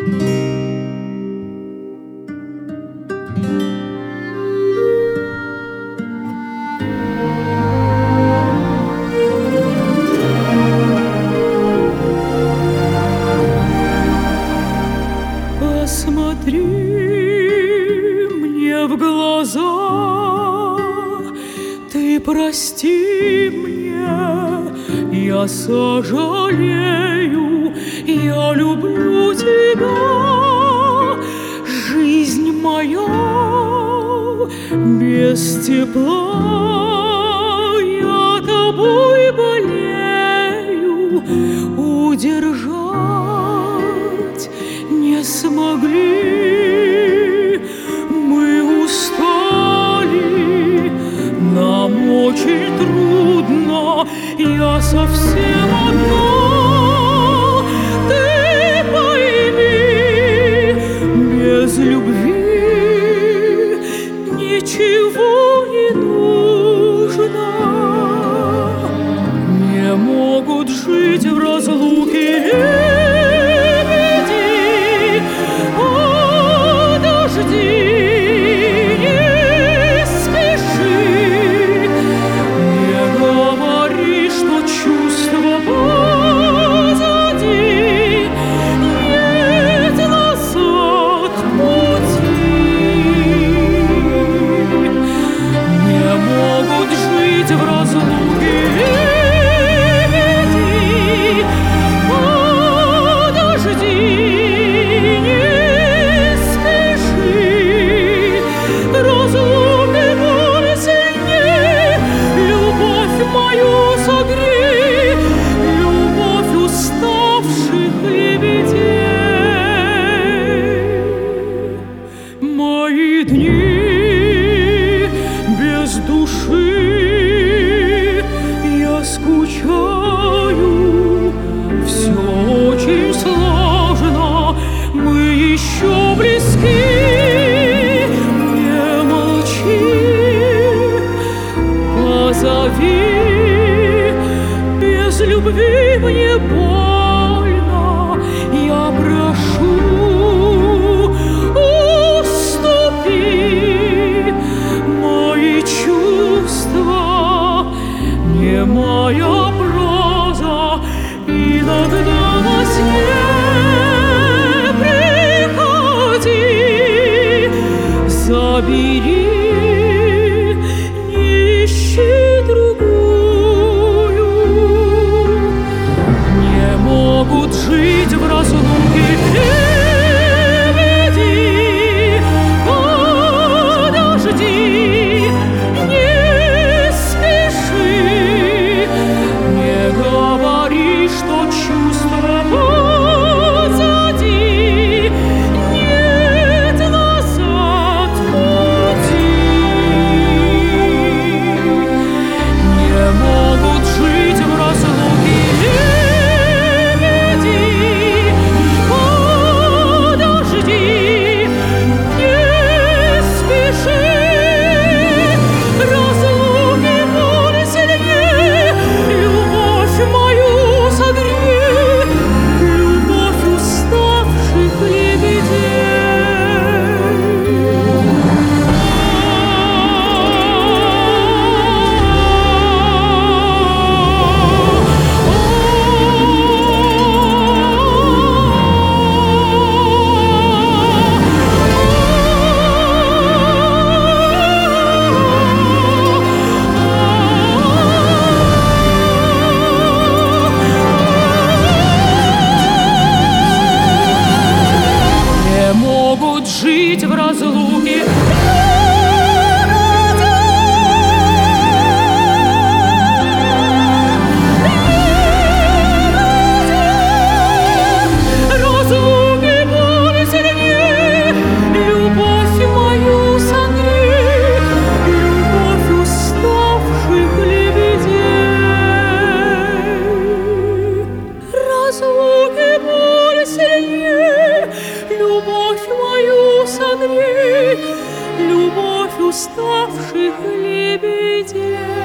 Посмотри мне в глаза, ты прости мне, я сожалею, я люблю тебя. Жизнь моя без тепла, я тобой болею, удержать не смогли. Мы устали, нам очень трудно, я совсем одна. Ты пойми, без любви ничего не нужно. Не могут жить в разлуке лебеди. Подожди, не спеши, не говори, что чувства позади, нет назад пути. Не могут жить в разлуке лебеди. Подожди, не спеши, разлуки боль сильней. Любовь мою согрей, любовь уставших лебедей. Мои дни без души, я скучаю, все очень сложно, мы еще близки. Не молчи, позови, без любви мне больно, я прошу, уступи. Мои чувства не моя проза, иногда во сне приходи, забери, не ищи другую. Не могут жить в разлуке лебеди. Подожди, не спеши, не говори, что чувства позади, нет назад пути. Не могут жить в разлуке лебеди. Подожди, не спеши, разлуки боль сильней. Любовь мою согрей, любовь уставших лебедей. Не могут жить в разлуке разлуки боль сильней. Любовь мою согрей, любовь уставших лебедей. Разлуки боль сильней, любовь мою согрей, любовь уставших лебедей.